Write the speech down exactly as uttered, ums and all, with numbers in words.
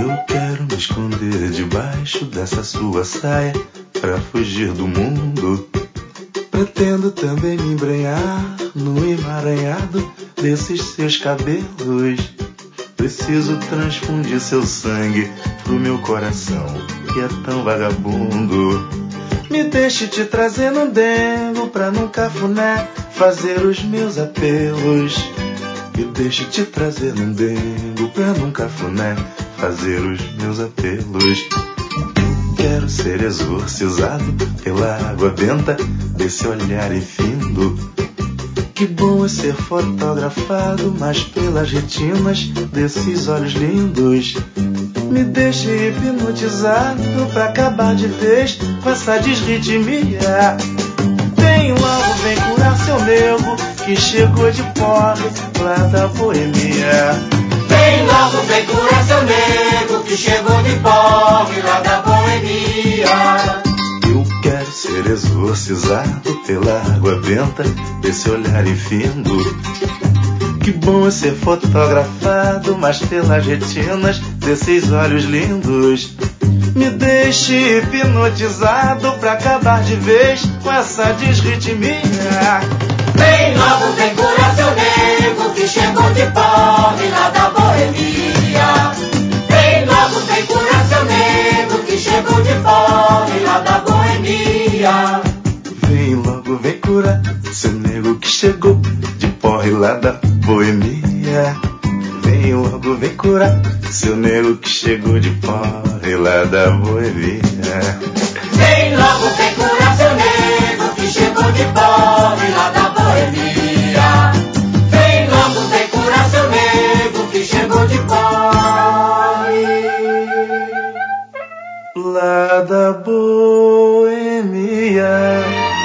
Eu quero me esconder debaixo dessa sua saia pra fugir do mundo. Pretendo também me embrenhar no emaranhado desses seus cabelos. Preciso transfundir seu sangue pro meu coração, que é tão vagabundo. Me deixe te trazer num dengo pra num cafuné fazer os meus apelos. Me deixe te trazer num dengo pra num cafuné fazer os meus apelos. Quero ser exorcizado pela água benta desse olhar infindo. Que bom é ser fotografado, mas pelas retinas desses olhos lindos. Me deixe hipnotizado pra acabar de vez com essa desritmia. Vem logo, vem curar seu nego que chegou de pobre lá da boemia. Vem logo, vem curar seu nego que chegou de pobre lá da boemia. Eu quero ser exorcizado pela água benta desse olhar infindo. Que bom é ser fotografado, mas pelas retinas desses olhos lindos. Me deixe hipnotizado pra acabar de vez com essa desritmia. Vem logo, vem curar seu nego que chegou de pobre lá da boemia. Vem logo, vem curar seu nego que chegou de pobre lá da boemia. Vem logo, vem curar seu nego que chegou de porre lá da boemia. Vem logo, vem curar seu nego que chegou de porre lá da boemia. Vem logo, vem curar seu nego que chegou de pobre lá da boemia. Vem logo, vem curar seu nego que chegou de pobre lá da boemia.